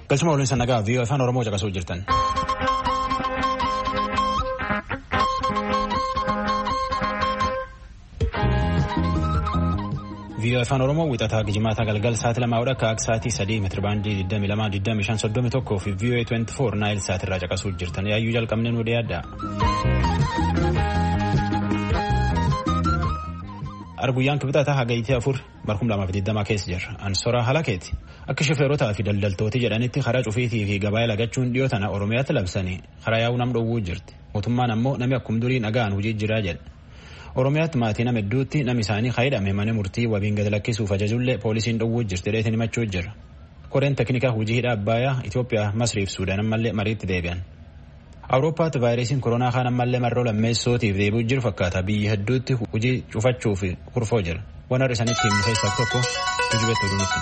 Galchuma waliin sannagaa viiyoo afaan Oromoo caqasuu jirtan. viiyoo afaan Oromoo wixataa Gijimaata galgal sa'aatii 2 akka sa'aatii 3 meetirabaandii 22 fi viiyoo 24 naayil sa'aatirraa caqasuu jirtan yaayyuu jalqabneen wada yaadda. Arguyyaan kibxataa hagayitee 4 barkum 2020 keessa jira. Ansoraa halakeeti. Akka shofeerotaa fi daldaltooti jedhanitti karaa cufiitii fi gabaa lagachuun dhiyoo tana Oromiyaatti labsanii karaa yaa'uu nam dhowwuu jirti. Mootummaan ammoo nami akkum durii nagaan hojii jiraa jedha. Oromiyaatti maatii nama hedduutti nami isaanii kaayidhame mana murtii wabiin gad lakkisuuf ajajullee poolisiin dhowwuu jirti dheetiin himachuu jira. Koreen teknikaa hojii hidha Abbayaa Itoophiyaa Masriif Suudaan ammallee mariitti deebi'an. Awurooppaatti vaayirasiin koronaa kaan ammallee marroo lammeessootiif deebi'uu jiru fakkaata. Biyyi hedduutti hojii cufachuuf kurfoo jira. Waan har'a isaaniitti himisa isaa tokko tujubeetti oduutti.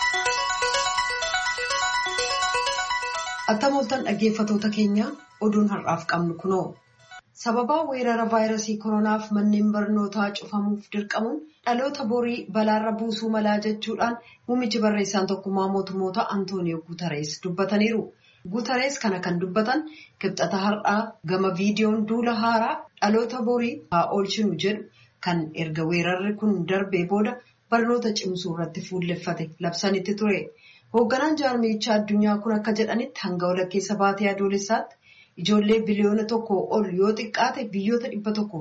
Attamoltan dhaggeeffatoota keenya oduun har'aaf qabnu kunoo. Sababa weerara vaayirasii koronaaf manneen barnootaa cufamuuf dirqamuun dhaloota borii balaarra buusuu malaa jechuudhaan muummichi barreessaan tokkummaa mootummoota Antooniyoo Guutarees dubbataniiru. Guutarees kana kan dubbatan kibxata har'aa gama viidiyoon duula haaraa dhaloota borii haa oolchinu jedhu kan erga weerarri kun darbee booda barnoota cimsuu irratti fuulleffate labsanitti ture. Hoogganaan jaarmiyichaa addunyaa kun akka jedhanitti hanga walakkeessa baatee adoolessaatti ijoollee biliyoona 1 ol yoo xiqqaate biyyoota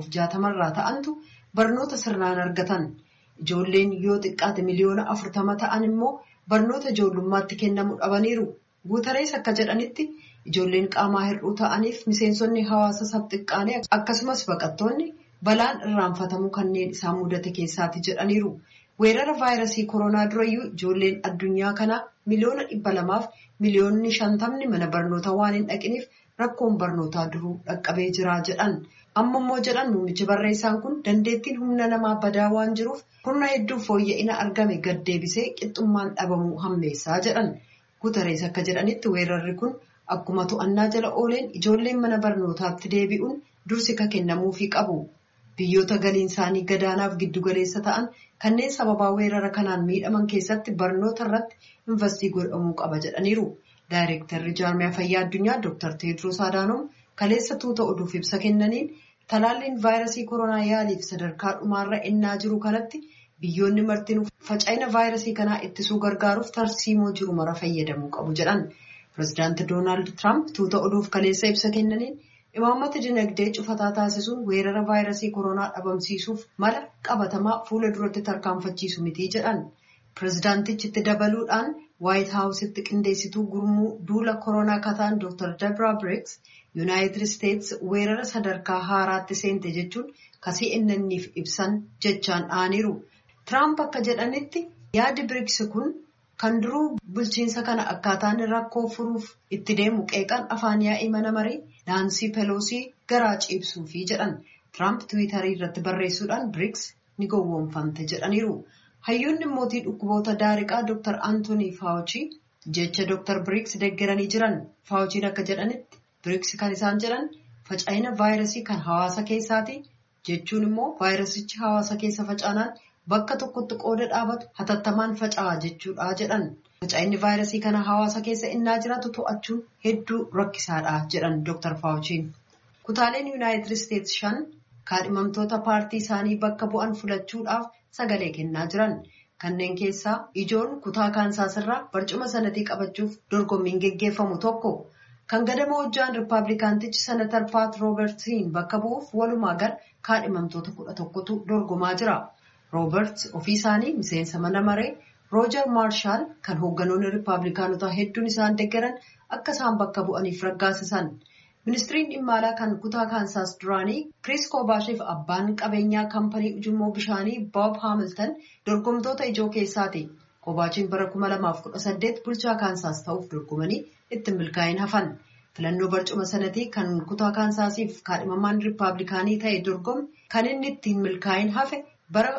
160 ta'antu barnoota sirnaan argatan. Ijoolleen yoo xiqqaate miliyoona 40 ta'an immoo barnoota ijoollummaatti kennamu dhabaniiru. Guutarees akka jedhanitti ijoolleen qaamaa hir'uu ta'aniif miseensonni hawaasa sabxiqqaanii akkasumas baqattoonni balaan irraanfatamuu kanneen isaan mudate keessaati jedhaniiru. Weerara vaayirasii koronaa durayyuu ijoolleen addunyaa kanaa miliyoona 200 fi miliyoonni 50 mana barnootaa waan hin dhaqiniif rakkoon barnootaa duruu dhaqqabee jira jedhan. Amma immoo jedhan muummichi barreessaan kun dandeettiin humna namaa badaa waan jiruuf humna hedduu fooyya'ina argame gad deebisee qixxummaan dhabamuu hammeessaa jedhan. Guutarees akka jedhanitti weerarri kun akkuma to'annaa jala ooleen ijoolleen mana barnootaatti deebi'uun dursi ka kennamuufii qabu. Biyyoota galiin isaanii gadaanaaf giddugaleessa ta'an kanneen sababaa weerara kanaan miidhaman keessatti barnoota irratti investii godhamuu qaba jedhaniiru. Daayireektarri jaarmiyaa fayyaa addunyaa Dr. Teediroos Adaanoom kaleessa tuuta oduuf ibsa kennaniin talaalliin vaayirasii koronaa yaaliif sadarkaa dhumaarra ennaa jiru kanatti biyyoonni martinuu faca'ina vaayirasii kanaa ittisuu gargaaruuf tarsiimoo jiru mara fayyadamuu qabu jedhan. Pireezidaanti Doonaald Tiraamp tuuta oduuf kaleessa ibsa kennaniin imaammata dinagdee cufataa taasisuun weerara vaayirasii koronaa dhabamsiisuuf mala qabatamaa fuula duratti tarkaanfachiisu miti jedhan. Pireezidaantichi dabaluudhaan Waayit Haawusitti qindeessituu gurmuu duula koronaa kataan Dr. Deborah Birx Yuunaayitid Isteets weerara sadarkaa haaraatti seente jechuun kasii innanniif ibsan jechaan dhaaniiru. Tiraamp akka jedhanitti yaadi Birx kun kan duruu bulchiinsa kana akkaataan rakkoo furuuf itti deemu qeeqan afaan yaa'ii mana marii Naansii Peloosii garaa ciibsuufi jedhan. Tiraamp Tiwiitarii irratti barreessuudhaan Birx ni gowwoomfamte jedhaniiru. Hayyoonni mootii dhukkuboota daariqaa Dr. Anthony Fauci jecha Dr. Birx deeggaranii jiran. Fauciin akka jedhanitti Birx kan isaan jedhan faca'ina vaayirasii kan hawaasa keessaati jechuun immoo vaayirasichi hawaasa keessa facaanaan bakka tokkotti qooda dhaabatu hatattamaan faca'aa jechuudha jedhan. Faca'inni vaayirasii kana hawaasa keessa innaa jiraatu to'achuun hedduu rakkisaadha jedhan Dr. Fauciin. Kutaaleen Yuunaayitid Isteets 5 kaadhimamtoota paartii isaanii bakka bu'an filachuudhaaf sagalee kennaa jiran. Kanneen keessaa ijoon kutaa Kaansaasirraa barcuma sanatii qabachuuf dorgommiin geggeeffamu tokko. Kan gadama hojjaan Rippaabilikaantichi Senatar Paat Roobertsiin bakka bu'uuf walumaa gala kaadhimamtoota 11tu dorgomaa jira. Rooberts ofii isaanii miseensa mana maree Roojar Maarshaal kan hoogganoonni Rippaabilikaanotaa hedduun isaan deeggaran akka isaan bakka bu'aniif raggaasisan. Ministiriin dhimma alaa kan kutaa Kaansaas duraanii Kiriis Koobaashiif abbaan qabeenyaa kaampanii ujummoo bishaanii Bob Hamilton dorgomtoota ijoo keessaati. Koobaashiin bara 2018 bulchaa Kaansaas ta'uuf dorgomanii itti milkaa'in hafan. Filannoo barcuma sanatii kan kutaa Kaansaasiif kaadhimamaan Rippaabilikaanii ta'e dorgome kan inni ittiin milkaa'in hafe bara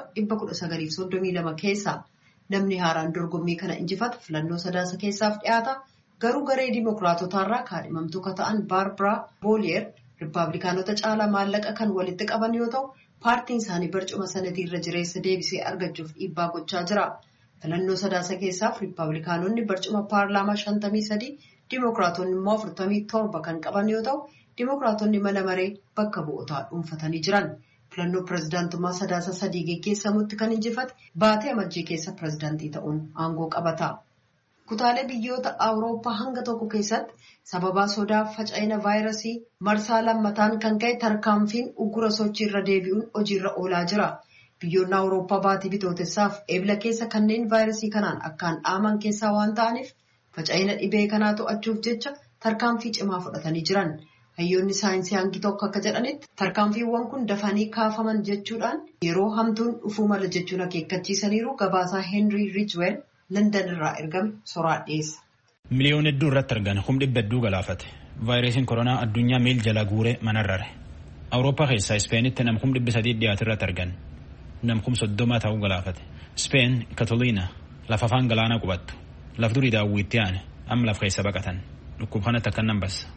1932 keessa. Namni haaraan dorgommii kana injifata filannoo sadaasa keessaaf dhiyaata. Garuu garee Dimookiraatotaarraa kaadhimamtuu kan ta'an Baarbaraa Booliyeer Rippaabilikaanota caalaa maallaqa kan walitti qaban yoo ta'u, paartiin isaanii barcuma sanatii irra jireessa deebisee argachuuf dhiibbaa gochaa jira. Filannoo sadaasa keessaaf Riippaabilikaanonni barcuma paarlaamaa 53, Dimookiraatonni immoo 47 kan qaban yoo ta'u, Dimookiraatonni mana maree bakka bu'ootaa dhuunfatanii jiran. Filannoo pirezidaantummaa sadaasa 3 geggeessamutti kan injifate baatee amajjii keessa pirezidaantii ta'uun aangoo qabata. Kutaalee biyyoota Awurooppaa hanga tokko keessatti sababaa sodaa faca'ina vaayirasii marsaa lammataan kan ka'e tarkaanfiin uggura sochii irra deebi'uun hojiirra oolaa jira. Biyyoonni Awurooppaa baatii bitootessaaf eebila keessa kanneen vaayirasii kanaan akkaan dhaaman keessaa waan ta'aniif faca'ina dhibee kanaa to'achuuf jecha tarkaanfii cimaa fudhatanii jiran. Hayyoonni saayinsii hangi tokko akka jedhanitti tarkaanfiiwwan kun dafanii kaafaman jechuudhaan yeroo hamtuun dhufuu mala jechuun akeekkachiisaniiru. Gabaasaa Henry Ridgewell London irraa ergame soraa dhiyeessa. Miliyoona hedduu irratti argan humna hedduu galaafate. Vaayirasiin koronaa addunyaa miil jala guure manarrare. Awurooppaa keessaa Ispeenitti nam 300 dhiyaate irratti argan. Nam 30 ta'uu galaafate. Ispeen Katoliina lafa afaan galaanaa qubattu. Laf durii daawwitti aane amma laf keessa baqatan. Dhukkub kanatti akka nan bassa.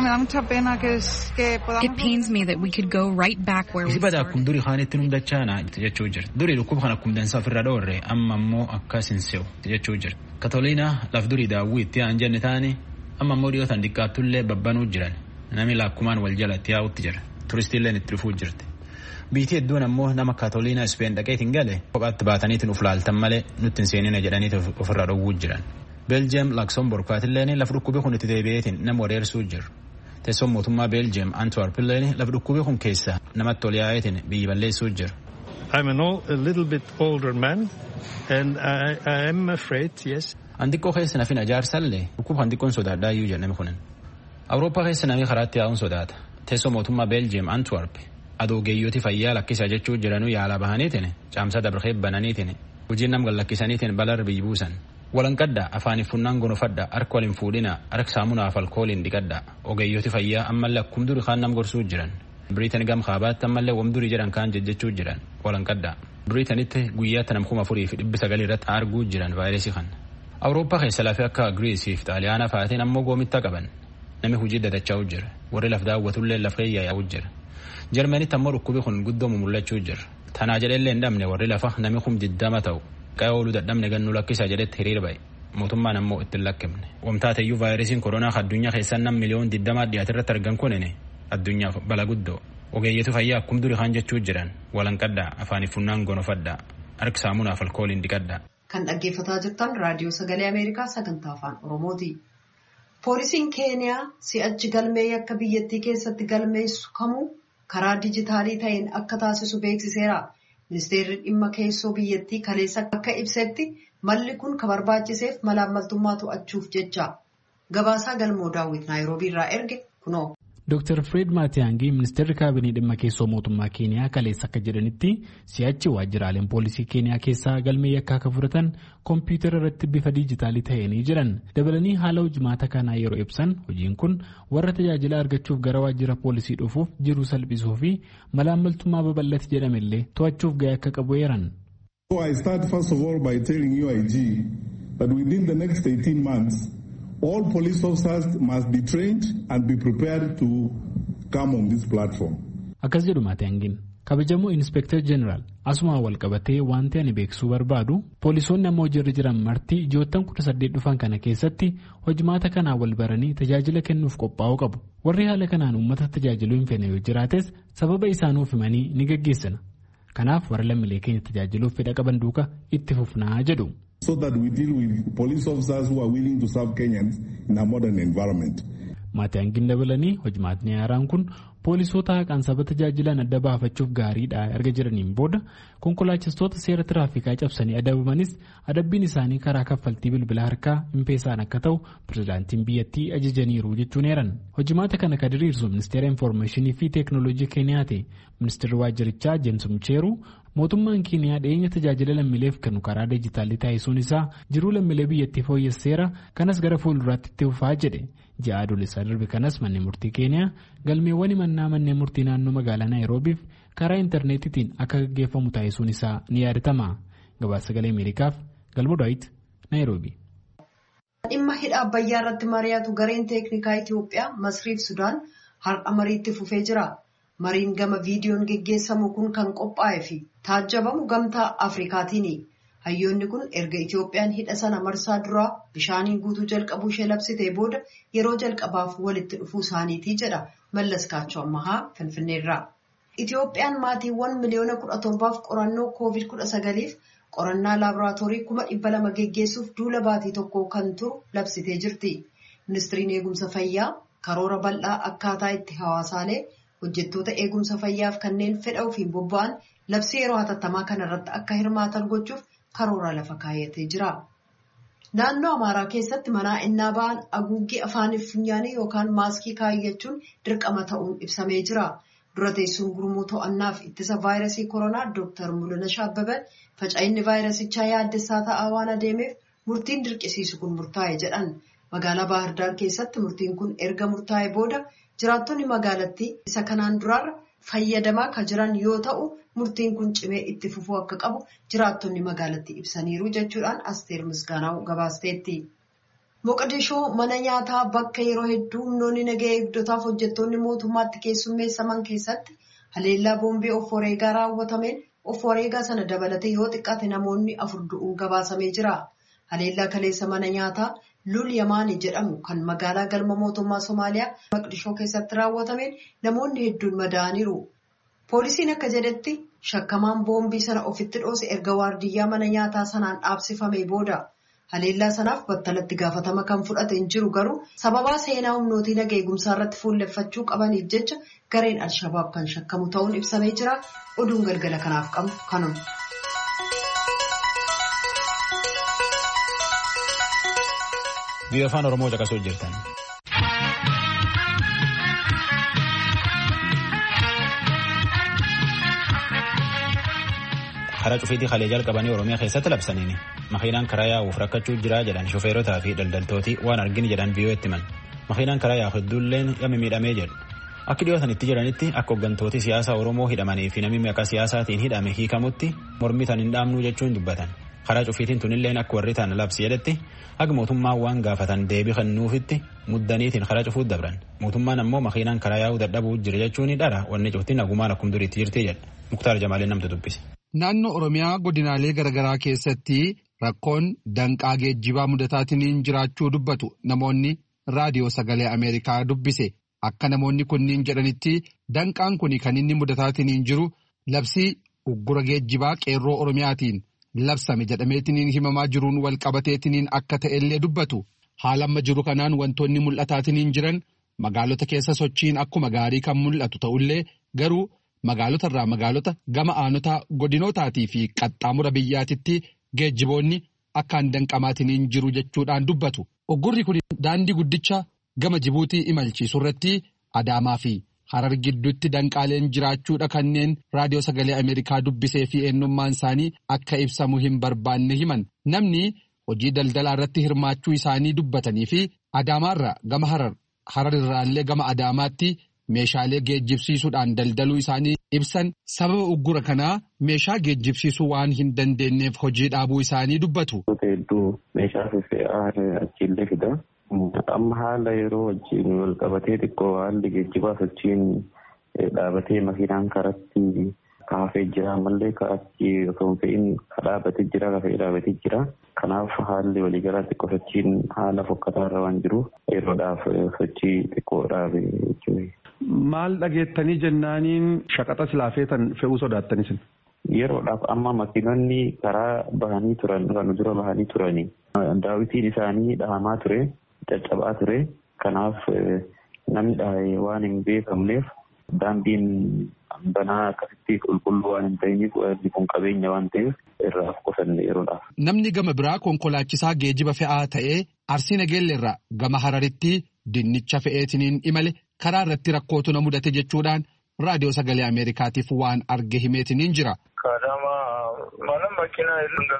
It pains me that we could go right back where we started. Akkum durii kaanitti numdachaana jechuu jira. Durii dhukkub kan akkum dansaa ofirra dhoorre amma ammoo akkas hin se'u jechuu jira. Katoliina laf durii daawwitti aan jenne taane amma ammoo dhiyootaan xiqqaattullee babbanuu jiran. Nami lakkumaan wal jalatti yaa'utti jira. Turistiilleen itti dhufuu jirti. Biitii hedduun ammoo nama Katoliina Ispeen dhaqeetiin gale kophaatti baataniitiin uf laaltan malee nutti hin seenine jedhaniiti ofirra dhowwuu jiran. Belgium Luxembourg faatilleen laf dhukkubii kun itti deebi'eetiin nama wareersuu jiru. Teessoon mootummaa Belgium Antwerp illeen laf dhukkubii kun keessa namatti ol yaa'eetiin biyyi balleessuu jiru. I'm a little bit older man and I am afraid, yes. Andiqqoo keessa nafin ajaarsallee dhukkuba andiqqoon sodaadhaa iyyuu jedhame kunin. Awurooppaa keessa namni karaatti yaa'uun sodaata. Teessoo mootummaa Belgium Antwerp adoogeeyyooti fayyaa lakkisaa jechuu jiranuu yaalaa bahaniitiin caamsaa dabaree bananiitiin hojiin nam gallakkisaniitiin balar biyyi buusan. Walanqaddaa afaaniif funnaan gonofaddaa harka waliin fuudhinaa harka saamunaaf alkooliin dhiqaddaa ogeeyyooti fayyaa ammallee akkum durii kaan nam gorsuu jiran. Biriitan gam kaabaatti ammallee wam durii jedhan kaan jechuu jiran walanqaddaa. Biriitanitti guyyaatti nam 4,900 irratti arguu jiran vaayirasii kan. Awurooppaa keessa lafee akka Giriisii fi Xaaliyaanaa fa'aatiin ammoo goomitta qaban. Nami hojii dadachaa'u jira. Warri laf daawwatullee lafee yaa'u jira. Jarmanitti ammoo dhukkubi kun guddoomu mul'achuu jira. Tanaa jedhellee hin dhabne warri lafa nami 20 ta'u. Qa'ee ooluu dadhabne gannu lakkisaa jedhetti hiriira ba'e. Mootummaan ammoo ittiin lakkifne. Wamtaateyyuu vaayirasiin koronaa addunyaa keessaa nam miliyoon 20 dhiyaate irratti argan kunini addunyaaf bala guddoo. Ogeeyyetu fayyaa akkum durii kaan jechuu jiran walanqaddaa afaaniif funnaan gonofaddaa harki saamunaaf alkooliin dhiqaddaa. Kan dhaggeeffataa jirtan raadiyoo sagalee Ameerikaa sagantaa afaan Oromooti. Poolisiin Keeniyaa si'achi galmee akka biyyattii keessatti galmeessu kamuu karaa dijitaalii ta'een akka taasisu beeksiseera. Ministeerri dhimma keessoo biyyattii kaleessa akka ibsetti malli kun kan barbaachiseef malaammaltummaa to'achuuf jecha. Gabaasaa galmoo daawwit Naayiroobii irraa erge kunoo. Dr. Fred Matiang'i ministeerri kaabinee dhimma keessoo mootummaa Keeniyaa kaleessa akka jedhanitti si'achi waajjiraaleen poolisii Keeniyaa keessaa galmee yakkaa akka fudhatan kompiitara irratti bifa dijitaalii ta'anii jiran. Dabalanii haala hojimaata kanaa yeroo ibsan hojiin kun warra tajaajila argachuuf gara waajjira poolisii dhufuuf jiru salphisuu fi malaammaltummaa babal'ate jedhamellee to'achuuf gahee akka qabu eeran. So I start first of all by telling UIG that within the next 18 months all police officers must be trained and be prepared to come on this platform. Akkas jedhu Matiang'iin kabajamoo Inspector General asuma wal qabatee wanti ani beeksisuu barbaadu poolisoonni ammoo jirri jiran marti ji'oottan 18 dhufan kana keessatti hojimaata kanaa wal baranii tajaajila kennuuf qophaa'uu qabu. Warri haala kanaan uummata tajaajiluu hin feene yoo jiraates sababa isaanuuf himanii ni gaggeessina. Kanaaf warra lammiilee keenya tajaajiluuf fedha qaban duuka itti fufnaa jedhu. So that we deal with police officers who are willing to serve Kenyans in a modern environment. Matiang'iin dabalanii hojimaatni haaraan kun poolisoota haqaan saba tajaajilan adda baafachuuf gaariidha erga jiraniin booda konkolaachistoota seera tiraafikaa cabsanii adabamanis adabbiin isaanii karaa kaffaltii bilbila harkaa impeesaan akka ta'u pirezidaantiin biyyattii ajajaniiru jechuun eeran. Hojimaata kana kan diriirsu ministeera infoormeeshinii fi teeknooloojii Keeniyaati. Ministeerri waajjirichaa James Mucheeru mootummaan Keeniyaa dhiyeenya tajaajila lammiileef kennu karaa dijitaalii taasisuun isaa jiruu lammiilee biyyattii fooyyesseera kanas gara fuulduraatti itti fufaa jedhe. Ji'a adoolessaa darbe kanas manneen murtii Keeniyaa galmeewwan himannaa manneen murtii naannoo magaalaa Naayiroobiif karaa intarneetitiin akka gaggeeffamu taasisuun isaa ni yaadatama. Gabaasa sagalee Ameerikaaf Galmoo Daawit Naayiroobii. Dhimma hidha Abbayyaa irratti mari'atu gareen teeknikaa Itoophiyaa Masriif Sudaan har'a mariitti fufee jira. Mariin gama viidiyoon geggeessamu kun kan qophaa'ee fi taajjabamu gamtaa Afrikaatiini. Hayyoonni kun erga Itoophiyaan hidha sana marsaa duraa bishaaniin guutuu jalqabuu ishee labsitee booda yeroo jalqabaaf walitti dhufuu isaaniitii jedha Mallas Kaachoo Ammahaa Finfinneerraa. Itoophiyaan maatiiwwan miliyoona 17 qorannoo COVID-19f qorannaa laaboraatoorii 200,000 geggeessuuf duula baatii tokko kan turu labsitee jirti. Ministiriin eegumsa fayyaa karoora bal'aa akkaataa itti hawaasaalee hojjettoota eegumsa fayyaaf kanneen fedha ofiin bobba'an labsii yeroo hatattamaa kanarratti akka hirmaatan gochuuf karoora lafa kaayatee jira. Naannoo Amaaraa keessatti manaa innaa ba'an haguuggii afaaniif funyaanii yookaan maaskii kaayyachuun dirqama ta'uun ibsamee jira. Dura teessuun gurmuu to'annaaf ittisa vaayirasii koronaa Dr. Mul'ina Shaabbaban faca'inni vaayirasichaa yaaddessaa ta'aa waan adeemeef murtiin dirqisiisu kun murtaa'e jedhan. Magaalaa Baahir Daar keessatti murtiin kun erga murtaa'e booda jiraattonni magaalattii isa kanaan duraarra fayyadamaa kan jiran yoo ta'u murtiin kun cimee itti fufuu akka qabu jiraattonni magaalattii ibsaniiru jechuudhaan Asteer Misgaanaa gabaasteetti. Moqodishoo mana nyaataa bakka yeroo hedduu humnoonni nagaa eegdotaaf hojjettoonni mootummaatti keessummeessaman keessatti haleellaa boombii of wareegaa raawwatameen of wareegaa sana dabalatee yoo xiqqaate namoonni 4 du'uun gabaasamee jira. Haleellaa kaleessa mana nyaataa Lul Yamaanii jedhamu kan magaalaa galma mootummaa Somaaliyaa Moqodishoo keessatti raawwatameen namoonni hedduun madaa'aniiru. Poolisiin akka jedhetti shakkamaan boombii sana ofitti dhoose erga waardiyyaa mana nyaataa sanaan dhaabsifamee booda. Haleellaa sanaaf battalatti gaafatama kan fudhate hin jiru garuu sababaa seenaa humnootii nagaa eegumsaa irratti fuulleffachuu qabaniif jecha gareen Alshabaab kan shakkamu ta'uun ibsamee jira. Oduun galgala kanaaf qabnu kanuma. Biyya afaan Oromoo caqasuu jirtan. Karaa cufiitii halee jalqabanii Oromiyaa keessatti labsaniini. Makiinaan karaa yaa'uuf rakkachuu jira jedhan shofeerotaa fi daldaltooti waan argini jedhan biyyoo itti himan. Makiinaan karaa yaa'u hedduulleen yammi miidhamee jedhu. Akka dhiyootan itti jedhanitti akka hooggantooti siyaasaa Oromoo hidhamanii fi namni maqaa siyaasaatiin hidhame hiikamutti mormii tan hin dhaabnuu jechuun dubbatan. Karaa cufiitiin tunilleen akka warri ta'an labsi jedhetti akka mootummaan waan gaafatan deebii kennuufitti muddaniitiin karaa cufuut dabran. Mootummaan ammoo makiinaan karaa yaa'uu dadhabuu jira jechuun dhara wanni cuftiin nagumaan akkuma duriitti jirti jedha. Muktaar Jamaaleen namtu dubbise. Naannoo Oromiyaa godinaalee garaagaraa keessatti rakkoon danqaa geejjibaa mudataatiin jiraachuu dubbatu namoonni raadiyoo sagalee Ameerikaa dubbise. Akka namoonni kunniin jedhanitti danqaan kun kan inni mudataatiin jiru labsii uggura geejjibaa qeerroo Oromiyaatiin labsame jedhameetiin himamaa jiruun wal qabateetiin akka ta'ellee dubbatu. Haala amma jiru kanaan wantoonni mul'ataatiin jiran magaalota keessa sochiin akkuma gaarii kan mul'atu ta'ullee garuu magaalota irraa magaalota gama aanotaa godinootaatii fi qaxxaamura biyyaatitti geejjiboonni akkaan danqamaatiin jiru jechuudhaan dubbatu. Uggurri kun daandii guddicha gama Jibuutii imalchiisu irratti Adaamaa fi Harar gidduutti danqaaleen jiraachuudha kanneen raadiyoo sagalee Ameerikaa dubbisee fi eenyummaan isaanii akka ibsamu hin barbaanne himan. Namni hojii daldalaa irratti hirmaachuu isaanii dubbatanii fi Adaamaarraa gama Harar irraallee gama Adaamaatti meeshaalee geejjibsiisuudhaan daldaluu isaanii ibsan sababa uggura kanaa meeshaa geejjibsiisuu waan hin dandeenyeef hojii dhaabuu isaanii dubbatu. Meeshaa fe'aa achiillee fida. Amma haala yeroo wajjin wal qabatee xiqqoo haalli geejjibaa sochiin dhaabatee makiinaan karatti kaafee jira ammallee ka'achi osoo hin fe'in dhaabatee jira kafee dhaabatee jira. Kanaaf haalli waliigalaa xiqqoo sochiin haala fokkataa irra waan jiruuf yeroodhaaf sochii xiqqoo dhaabe jechuudha. Maal dhageettanii jennaaniin shaqaxa silaa feetan fe'uu sodaattanis? Yeroodhaaf amma makiinonni karaa bahanii turan kan dura bahanii turani. Daawwitiin isaanii dhahamaa ture, caccabaa ture. Kanaaf namni dhahee waan hin beekamneef daandiin banaa akkasitti qulqulluu waan hin ta'iniif kun qabeenya waan ta'eef irraa qusanne yeroodhaaf. Namni gama biraa konkolaachisaa geejiba fe'aa ta'ee Arsii Nageelleerraa gama Hararitti dinnicha fe'eetiniin imale karaa irratti rakkootu na mudate jechuudhaan raadiyoo sagalee Ameerikaatiif waan arge himeetiniin jira. Kadama mana makiinaa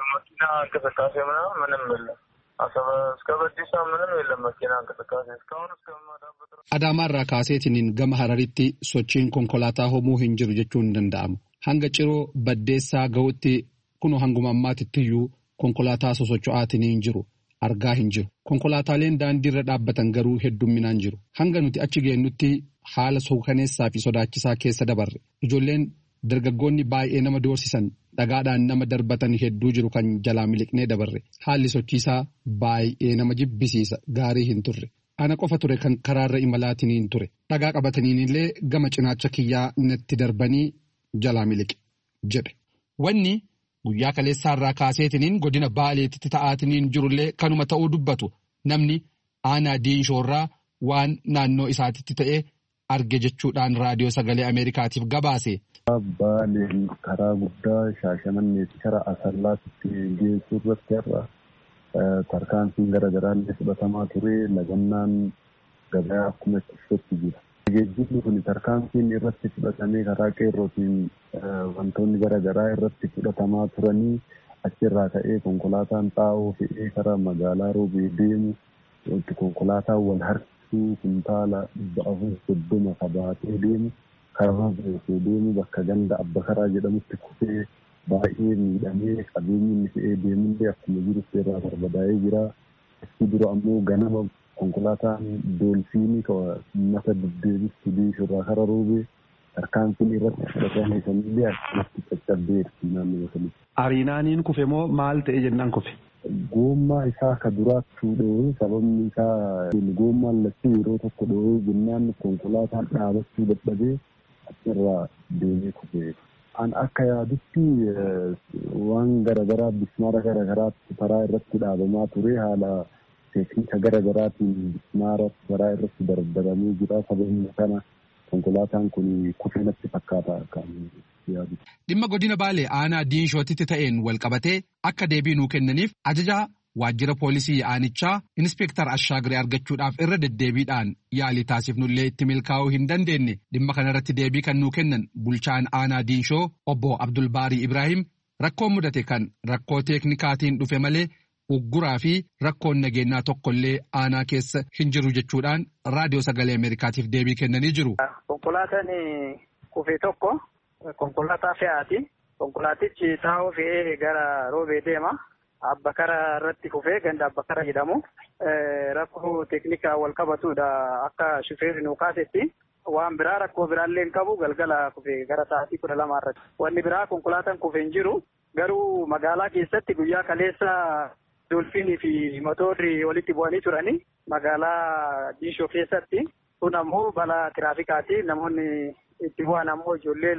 እንቅስቃሴ ምንም የለም። እስከ በዲሳ ምንም የለም መኪና እንቅስቃሴ እስካሁን Adaamaarraa kaaseetiniin gama Hararitti sochiin konkolaataa homuu hin jiru jechuun hin danda'amu. Hanga ciroo baddeessaa ga'utti kun hanguma ammaatittiyuu konkolaataa sosocho'aatiniin jiru argaa hin jiru. Konkolaataaleen daandiirra dhaabbatan garuu heddumminaan jiru. Hanga nuti achi geennutti haala suukaneessaa fi sodaachisaa keessa dabarre. Ijoolleen dargaggoonni baay'ee nama doorsisan dhagaadhaan nama darbatan hedduu jiru kan jalaa miliqnee dabarre haalli sochiisaa baay'ee nama jibbisiisa gaarii hin turre ana qofa ture kan karaarra imalaatiin ture dhagaa qabataniin illee gama cinaacha kiyyaa natti darbanii jalaa miliqe jedhe wanni guyyaa kaleessaarraa kaaseetiniin godina baaleetitti ta'aatiniin jirullee kanuma ta'uu dubbatu namni aanaa diinshoorraa waan naannoo isaatitti ta'e arge jechuudhaan raadiyoo sagalee Ameerikaatiif gabaase. Baaleen karaa guddaa Shaashamannee karaa Asallaatti geessuu irratti har'a tarkaanfiin garaagaraa illee fudhatamaa ture lagannaan gabaa akkuma itti jira. Geejjibni kun tarkaanfiin irratti fudhatamee karaa qeerrootiin wantoonni garaagaraa irratti fudhatamaa turanii achirraa ka'ee konkolaataan xaa'oo fe'ee karaa magaalaa Roobee deemu konkolaataan wal harkisuu kuntaala 430 qabatee deemu karaa beekee deemu bakka ganda abba karaa jedhamutti kufee baay'ee miidhamee qabeenyi inni fe'ee deemullee akkuma jiru irraa barbadaa'ee jira. Itti dura ammoo ganama konkolaataan doolfiinii mata deddeebistu diishurraa karaa Roobee tarkaanfiin irratti fudhatame sanillee akkatti caccabdeerti naannoo sanatti. Ariinaaniin kufe moo maal ta'e jennaan kufe? Goommaa isaa ka duraatti dhoowee sababni isaa goommaan lachuu yeroo tokko dhoowee jennaan konkolaataan dhaabachuu dadhabee achirraa deemee kufe. An akka yaadutti waan garaagaraa bismaara garaagaraatti karaa irratti dhaabamaa ture haala teeknika garaagaraatiin bismaara karaa irratti dardaramee jira sababni kana konkolaataan kun kufee natti fakkaata kan yaadu. Dhimma godina Baalee aanaa diinshootitti ta'een wal qabatee akka deebii nuu kennaniif ajajaa waajjira poolisii aanichaa Inspektar Ashaagiree argachuudhaaf irra deddeebiidhaan yaalii taasifnullee itti milkaa'uu hin dandeenye dhimma kanarratti deebii kan nuu kennan bulchaan aanaa diinshoo obbo Abdulbaarii Ibrahim rakkoon mudate kan rakkoo teeknikaatiin dhufe malee ugguraa fi rakkoon nageenyaa tokkollee aanaa keessa hin jiru jechuudhaan raadiyoo sagalee Ameerikaatiif deebii kennanii jiru. Konkolaataan kufee tokko konkolaataa fe'aati. Konkolaatichi taa'oo fe'ee gara Roobee deema. Abbakara irratti kufee ganda Abbakara jedhamu. Rakkoo teeknikaa wal qabatudha akka shufeerri nuu kaasetti. Waan biraa rakkoo biraallee hin qabu galgala kufee gara sa'aatii 12 irratti. Wanni biraa konkolaataan kufee hin jiru. Garuu magaalaa keessatti guyyaa kaleessa Doolfiinii fi motorri walitti bu'anii turanii magaalaa Diishoo keessatti. Kun ammoo balaa tiraafikaati. Namoonni itti bu'an ammoo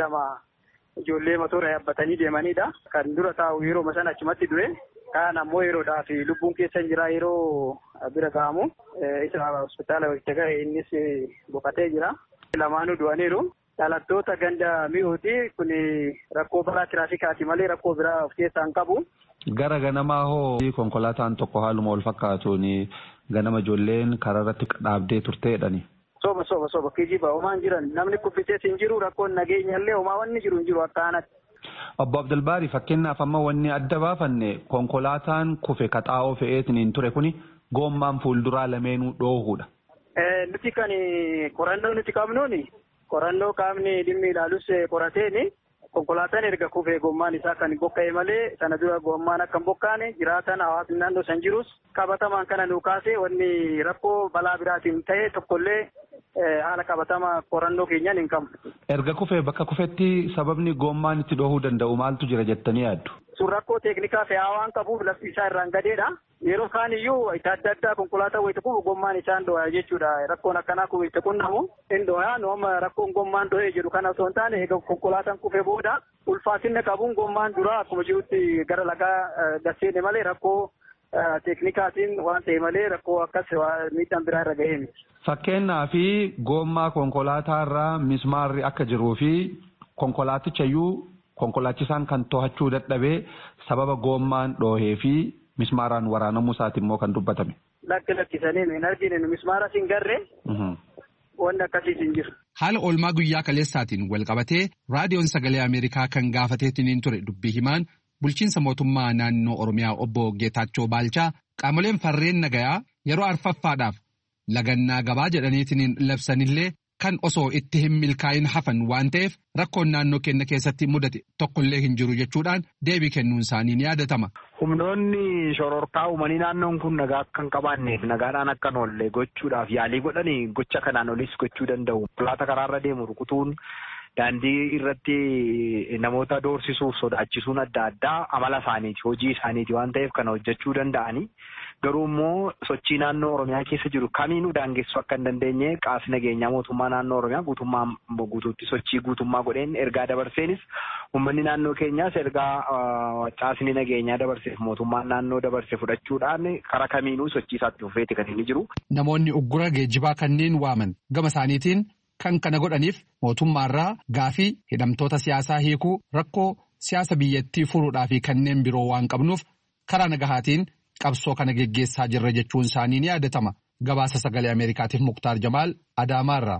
ijoollee motora yaabbatanii deemanidha. Kan dura taa'u yeroo sana achumatti du'e. Kaan ammoo yeroodhaaf lubbuun keessa jira yeroo bira ga'amu. Isa hospitaala walitti ga'e innis boqotee jira. Lamaanuu du'aniiru. Dhalattoota ganda mi'ooti kun rakkoo balaa tiraafikaati malee rakkoo biraa of keessaa hin qabu. Gara ganamaa hoo konkolaataan tokko haaluma wal fakkaatuun ganama ijoolleen karaa irratti dhaabdee turteedhani. Soba kijiba homaan jiran namni kuffisees hin jiru rakkoon nageenyallee homaa wanni jiru hin jiru akka aanatti. Obbo Abdulbaarii fakkeenyaaf amma wanni adda baafanne konkolaataan kufe kaxaa'oo fe'eetiin hin ture kuni goommaan fuulduraa lameenuu dhoohuudha. Nuti kan qorannoo nuti qabnuuni qorannoo qaamni dhimmi ilaalus qorateeni konkolaataan erga kufee gommaan isaa kan bokka'e malee sana dura gommaan akka hin bokkaane jiraatan hawaasni naannoo san jirus qabatamaan kana nuu kaase wanni rakkoo balaa biraatiin ta'e tokkollee haala qabatama qorannoo keenyaan hin qabnu. Erga kufee bakka kufetti sababni gommaan itti dhohuu danda'u maaltu jira jettanii yaaddu? Sun rakkoo teeknikaa fe'aa waan qabuuf lafti isaa irraan gadeedha. Yeroo kaan iyyuu itti adda addaa konkolaataa wayita kufu gommaan isaan dhohaa jechuudha. Rakkoon akkanaa kun itti qunnamu hin dhohaa nooma rakkoon gommaan dhohee jedhu kana osoo hin taane egaa konkolaataan kufee booda ulfaatinna qabuun gommaan dura akkuma jirutti gara lagaa gasseene malee rakkoo teeknikaatiin waan ta'e malee rakkoo akkas miidhaan biraa irra gahee miti. Fakkeenyaaf gommaa konkolaataarraa mismaarri akka jiruu fi konkolaatichayyuu konkolaachisaan kan to'achuu dadhabee sababa gommaan dhohee fi mismaaraan waraanamuu isaati immoo kan dubbatame. Lakkisanii hin argine mismaara sin garree wanni akkasiis hin jiru. Haala oolmaa guyyaa kaleessaatiin wal qabatee raadiyoon sagalee Ameerikaa kan gaafateetiin ture dubbii himaan bulchiinsa mootummaa naannoo Oromiyaa obbo Geetaachoo Baalchaa qaamoleen farreen nagayaa yeroo arfaffaadhaaf lagannaa gabaa jedhaniitiin labsanillee kan osoo itti hin milkaa'in hafan waan ta'eef rakkoon naannoo keenya keessatti mudate tokkollee hin jiru jechuudhaan deebii kennuun isaanii ni yaadatama. Humnoonni shororkaa uumanii naannoon kun nagaa akka hin qabaanneef nagaadhaan akka hin oolle gochuudhaaf yaalii godhanii gocha kanaan olis gochuu danda'u. Konkolaataa karaarra deemu rukutuun daandii irratti namoota doorsisuuf sodaachisuun adda addaa amala isaaniiti, hojii isaaniiti waan ta'eef kana hojjechuu danda'anii. Garuu immoo sochii naannoo Oromiyaa keessa jiru kamiinuu daangessuu akka hin dandeenye qaamni nageenyaa mootummaa naannoo Oromiyaa guutuutti sochii guutummaa godheen ergaa dabarseenis uummanni naannoo keenyaas ergaa caasni nageenyaa dabarseef mootummaan naannoo dabarse fudhachuudhaan karaa kamiinuu sochii isaatti fufeeti kan inni jiru. Namoonni uggura geejjibaa kanneen waaman gama isaaniitiin kan kana godhaniif mootummaarraa gaafii hidhamtoota siyaasaa hiikuu rakkoo siyaasa biyyattii furuudhaa fi kanneen biroo waan qabnuuf karaa nagahaatiin qabsoo kana geggeessaa jirra jechuun isaanii ni yaadatama. Gabaasa sagalee Ameerikaatiif Muktaar Jamaal Adaamaarraa.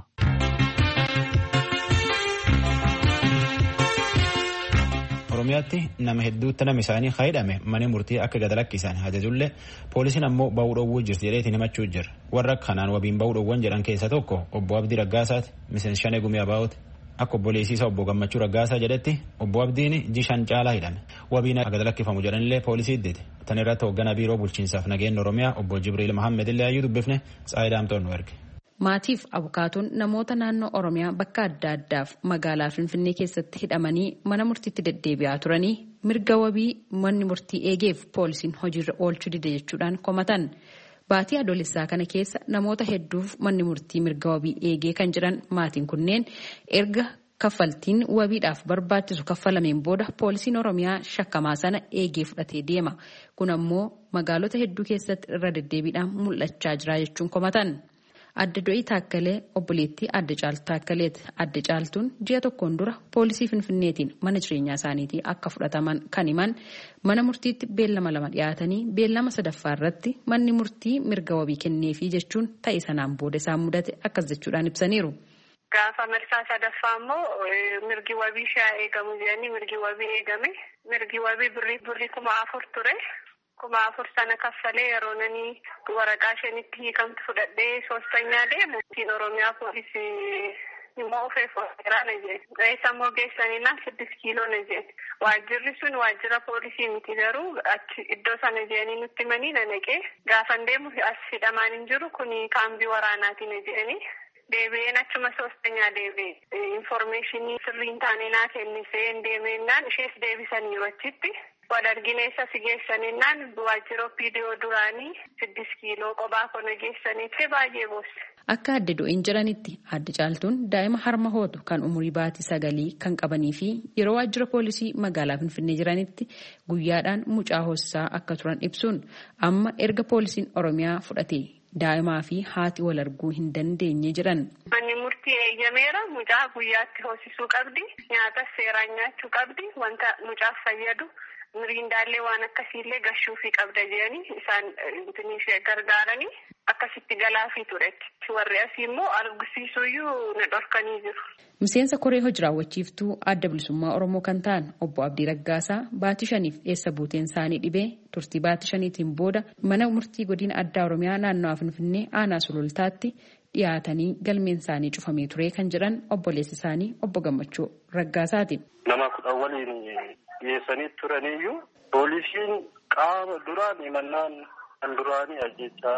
Oromiyaatti nama hedduutti nama isaanii hidhame mana murtii akka gad lakkisan ajajullee poolisiin ammoo ba'uu dhoowwuu jirti jedheetiin himachuu jira. Warra kanaan wabiin ba'uu dhoowwan jedhan keessa tokko obbo Abdii Raggaasaati miseensa Shanee Gumii Abaa'ooti. Akka obboleessiisa obbo Gammachuu Raggaasaa jedhetti obbo Abdiin jishan caalaa hidhame. Wabiin gad lakkifamu jedhanillee poolisii iddite. Tan irratti hoogganaa biiroo bulchiinsaaf nageenya Oromiyaa obbo Jibriil Mahammed illee ayyuu dubbifne Tsaayidaamtoon nu erge. Maatiif abukaatuun namoota naannoo Oromiyaa bakka adda addaaf magaalaa Finfinnee keessatti hidhamanii mana murtiitti deddeebi'aa turanii mirga wabii manni murtii eegeef poolisiin hojiirra oolchuu dide jechuudhaan komatan. Baatii adoolessaa kana keessa namoota hedduuf manni murtii mirga wabii eegee kan jiran maatiin kunneen erga kaffaltiin wabiidhaaf barbaachisu kaffalameen booda poolisiin Oromiyaa shakkamaa sana eegee fudhatee deema. Kun ammoo magaalota hedduu keessatti irra deddeebiidhaan mul'achaa jira jechuun komatan. Adda Do'ii Taakkalee obboleettii Adda Caaltuu Taakkaleeti. Adda Caaltuun ji'a tokkoon dura poolisii Finfinneetiin mana jireenyaa isaaniitii akka fudhataman kan himan mana murtiitti beellama 2 dhiyaatanii beellama 3ffaa irratti manni murtii mirga wabii kenneefii jechuun ta'e sanaan booda isaan mudate akkas jechuudhaan ibsaniiru. Gaafa marsaa 3ffaa immoo mirgi wabii shaa eegamu jedhanii mirgi wabii eegame. Mirgi wabii birrii 4,000 ture. 4,000 sana kaffalee yeroo nani waraqaa shanitti hiikamtu fudhadhee 3ffaa deemu Oromiyaa poolisii immoo ofeef waraana jedhe. Eessammoo geessanina 6 kiiloo na jedhe. Waajjirri sun waajjira poolisii miti garuu achi iddoo sana jedhanii nutti himanii na naqee gaafan deemu as hidhamaan hin jiru kuni kaambii waraanaati na jedhanii. Deebi'een achuma 3ffaa deebi'e informeeshinii sirriin taane naa kennisee deemennaan ishees deebisaniiru achitti. Wadargineessa si geessaninnaan waajjira viidiyoo duraanii 6 kiiloo qophaa kana geessaniitti baay'ee boosse. Akka Adda Do'iin jiranitti Adda Caaltuun daa'ima harma hootu kan umurii baatii 9 kan qabanii fi yeroo waajjira poolisii magaalaa Finfinnee jiranitti guyyaadhaan mucaa hoosisaa akka turan ibsuun amma erga poolisiin Oromiyaa fudhate daa'imaa fi haati wal arguu hin dandeenye jiran. Manni murtii eeyyameera mucaa guyyaatti hoosisuu qabdi nyaata seeraan nyaachuu qabdi wanta mucaaf fayyadu. Miriindaallee waan akkasiillee gashuufii qabda jedhanii isaan ishee gargaaranii akkasitti galaafii turetti. Warri asii immoo argisiisuuyyuu na dhorkanii jiru. Miseensa koree hojii raawwachiiftuu adda bilisummaa Oromoo kan ta'an obbo Abdii Raggaasaa baatii 5f eessa buuteen isaanii dhibee turtii baatii 5tiin booda mana murtii godina addaa Oromiyaa naannoo Finfinnee aanaa Sulultaatti dhiyaatanii galmeen isaanii cufamee ture kan jedhan obboleessi isaanii obbo Gammachuu Raggaasaati. Nama 10 waliin dhiyeessanii turaniyyuu poolisiin qaama duraan himannaan kan duraanii ajjechaa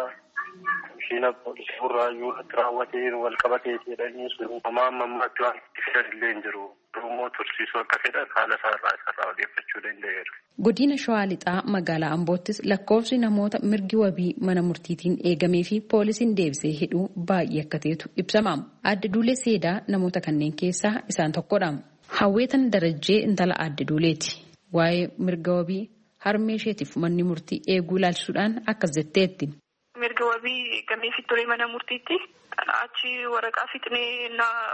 shiina poolisii burraayyuu irratti raawwateen wal qabatee jedhanii sun ammaatti waan itti fidan illee hin jiru. Immoo tursiisuu akka fedhan haala isaarraa odeeffachuu danda'eera. Godina Shawaa Lixaa magaalaa Amboottis lakkoofsi namoota mirgi wabii mana murtiitiin eegamee fi poolisiin deebisee hidhuu baay'ee akka ta'etu ibsama. Adda Duulee Seedaa namoota kanneen keessaa isaan tokkodha. Hawweetan Darajjee intala Adda Duuleeti. Waa'ee mirga wabii harmee isheetiif manni murtii eeguu ilaalchisuudhaan akkas jetteetti. Mirga wabii gameefi ture mana murtiitti achi waraqaa fixnee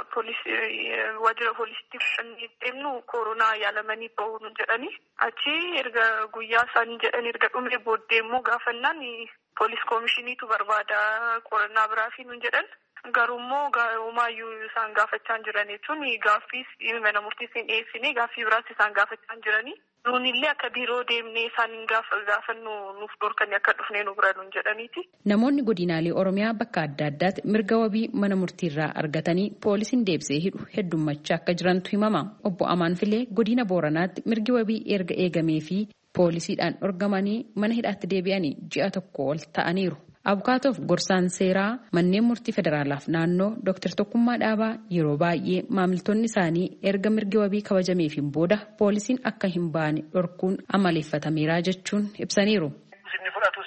waajjira poolisiitti fudhannee deemnu koronaa yaalamanii bahuun jedhanii achi erga guyyaa isaanii jedhan erga dhumee booddee immoo gaafannaan poolis koomishiniitu barbaada qorannaa biraafi nun jedhan. Garuu immoo homaayyuu isaan gaafachaa jiran jechuun gaaffiis mana murtiis hin dhiyeessine gaaffii biraas isaan gaafachaa jiranii. Nuunillee akka biiroo deemnee isaan gaafannu nuuf dhorkanii akka dhufnee nu bira nuun jedhaniiti. Namoonni godinaalee Oromiyaa bakka adda addaatti mirga wabii mana murtiirraa argatanii poolisiin deebisee hidhu heddummachaa akka jirantu himama. Obbo Amaan Filee godina Booranaatti mirgi wabii erga eegamee fi poolisiidhaan dhorgamanii mana hidhaatti deebi'anii ji'a tokko ol ta'aniiru. Abukaatoof gorsaan seeraa manneen murtii federaalaaf naannoo Dr. Tokkummaa Dhaabaa yeroo baay'ee maamiltoonni isaanii erga mirgi wabii kabajameefiin booda poolisiin akka hin baane dhorkuun amaleeffatameera jechuun ibsaniiru. Inni fudhatus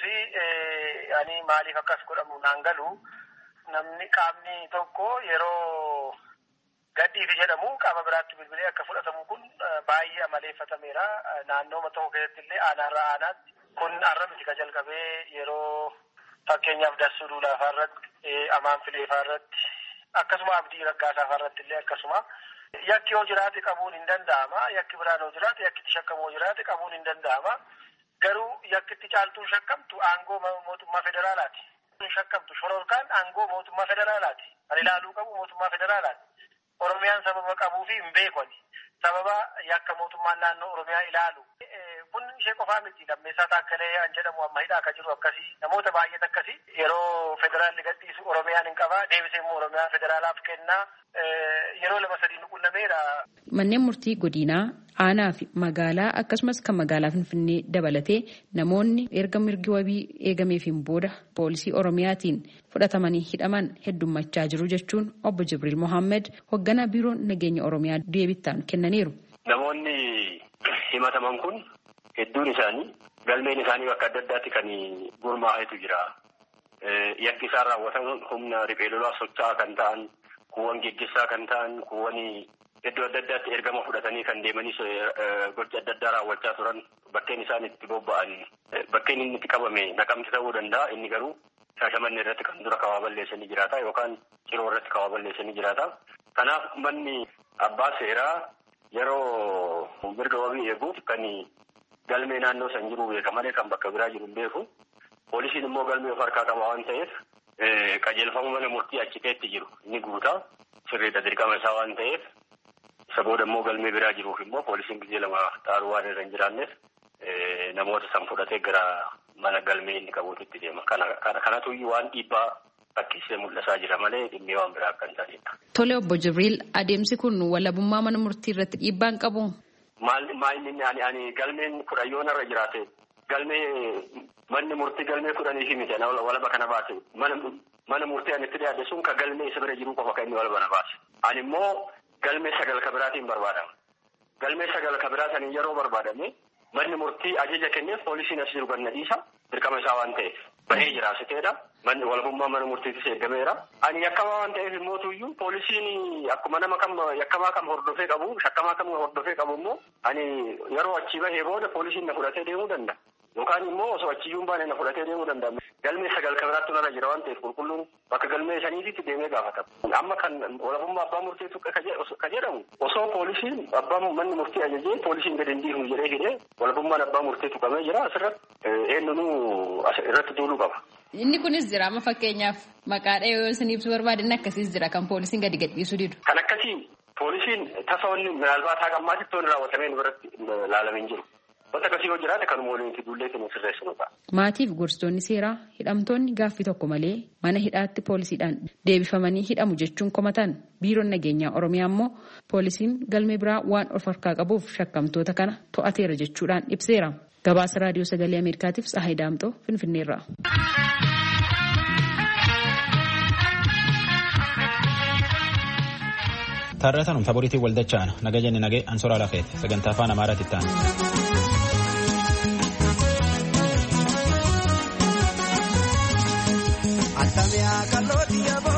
maaliif akkas godhamu naan galu namni qaamni tokko yeroo gadhiifi jedhamu qaama biraatti bilbilee akka fudhatamu kun baay'ee amaleeffatameera. Naannoo tokko keessatti illee aanaarraa aanaatti kun har'a miti ka jalqabee yeroo fakkeenyaaf Dassuu Duulaa irratti Amaan Filee irratti akkasuma Abdii Raggaasaa irratti illee akkasuma yakki yoo jiraate qabuun hin danda'ama. Yakki biraan yoo jiraate yakkitti shakkamu yoo jiraate qabuun hin danda'ama. Garuu yakkitti caaltuun shakkamtu aangoo mootummaa federaalaati. Shakkamtu shororkaan aangoo mootummaa federaalaati. Kan ilaaluu qabu mootummaa federaalaati. Oromiyaan sababa qabuu fi hin beekani. Sababa yakka mootummaan naannoo Oromiyaa ilaalu. Kun ishee qofaa miti. Lammeessaa Taakkalee an jedhamu amma hidhaa akka jiru akkasii. Namoota baay'eet akkasii yeroo federaalli gadhiisu Oromiyaan hin qabaa. Deebisee immoo Oromiyaa federaalaaf kennaa. Yeroo 2-3 nu qunnameera. Manneen murtii godinaa aanaa fi magaalaa akkasumas kan magaalaa Finfinnee dabalatee namoonni erga mirgi wabii eegameefiin booda poolisii Oromiyaatiin fudhatamanii hidhaman heddummachaa jiru jechuun obbo Jibriil Mohaammed hoogganaa biiroo nageenya Oromiyaa deebittaan kennaniiru. Namoonni himataman kun hedduun isaanii galmeen isaanii bakka adda addaatti kan gurmaa'etu jira. Yakki isaan raawwatan humna riphee lolaa socho'aa kan ta'an, kuuwwan geggeessaa kan ta'an, kuuwwan iddoo adda addaatti ergama fudhatanii kan deemanis gocha adda addaa raawwachaa turan bakkeen isaan itti bobba'an bakkeen inni itti qabame Naqamte ta'uu danda'a. Inni garuu Shaashamannee irratti kan dura kawaa balleessanii jiraata yookaan Ciroo irratti kawaa balleessanii jiraata. Kanaaf manni abbaa seeraa yeroo mirga wabii eeguuf kan galmee naannoo san jiru beeka malee kan bakka biraa jiru hin beeku. Poolisiin immoo galmee of harkaa qaba waan ta'eef qajeelfama mana murtii achiteetti jiru inni guutaa sirriidha dirqama isaa waan ta'eef isa booda immoo galmee biraa jiruuf immoo poolisiin gizee 2 xaaruu waan irra hin jiraanneef namoota san fudhatee gara mana galmee inni qabuutitti deema. Kanatu waan dhiibbaa fakkiisee mul'isaa jira malee dhimmee waan biraa akka hin taanedha. Tole obbo Jibriil adeemsi kun walabummaa mana murtii irratti dhiibbaan qabu? Ani galmeen 10 yoo narra jiraate galmee manni murtii galmee 10 fi miti walaba kana baase mana murtii ani itti dhiyaate sun ka galmee isa bira jiru qofa kan inni walaba na baase. Ani immoo galmee 9 ka biraatiin barbaadama. Galmee 9 ka biraatiin yeroo barbaadame manni murtii ajaja kenneef poolisiin as jiru ganna dhiisa dirqama isaa waan ta'eef bahee jiraasiteedha. Manni walabummaa mana murtiitis eeggameera. Ani yakkamaa waan ta'eef immoo tuyyuu poolisiin akkuma nama kam yakkamaa kam hordofee qabu shakkamaa kam hordofee qabu immoo ani yeroo achii bahee booda poolisiin na fudhatee deemuu danda'a. Yookaan immoo osoo achiyyuun baane na fudhatee deemuu danda'a. Galmee 9 ka biraatti narra jira waan ta'eef qulqulluun bakka galmee saniitti deemee gaafata. Amma kan walabummaa abbaa murtiitu ka jedhamu osoo poolisiin abbaan manni murtii ajajee poolisiin gadi hin dhiifnu jedhee hidhee walabummaan abbaa murtiitu qabee jira asirratti eenyunuu irratti duuluu qaba. Inni kunis jira amma fakkeenyaaf maqaadha yoo isin ibsu barbaadan akkasiis jira kan poolisiin gadi gadhiisuu didu. Kan akkasii poolisiin tasaawwanni minaalbaa taa gammaatti toon raawwatamee irratti ilaalamee jiru. Wanta akkasii yoo jiraate kanuma waliin itti duullee kennu sirreessinudha. Maatiif gorsitoonni seeraa hidhamtoonni gaaffii tokko malee mana hidhaatti poolisiidhaan deebifamanii hidhamu jechuun komatan biiroon nageenyaa Oromiyaa immoo poolisiin galmee biraa waan of harkaa qabuuf shakkamtoota kana to'ateera jechuudhaan ibseera. Gabaasa raadiyoo sagalee Ameerikaatiif Tsahaay Daamxoo Finfinneerraa. Taarrataan umtaboriitiin waldachaan naga jenne nagee ansoraa lafeeti sagantaa afaan Amaaraatti ta'an. Atamyaa kalootii